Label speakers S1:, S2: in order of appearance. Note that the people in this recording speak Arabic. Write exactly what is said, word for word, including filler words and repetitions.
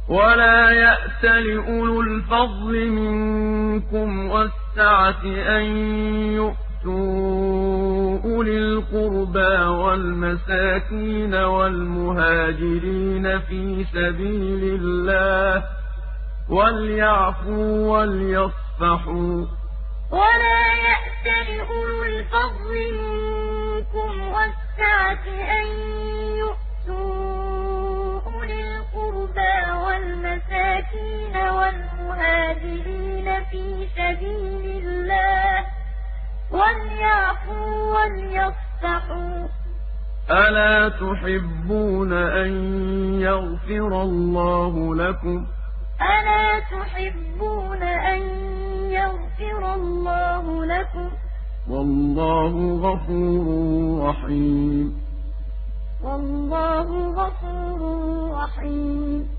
S1: ولا يأتل أولو الفضل منكم والسعة أن يؤتوا أولي القربى والمساكين والمهاجرين في سبيل الله وليعفوا وليصفحوا. ولا يأتل أولو الفضل منكم والسعة أن يؤتوا أولي القربى والمساكين والمهاجرين في سبيل الله وليعفوا وليصفحوا. ألا تحبون أن يغفر الله لكم؟ ألا تحبون أن يغفر الله لكم؟ والله غفور رحيم. والله غفور رحيم.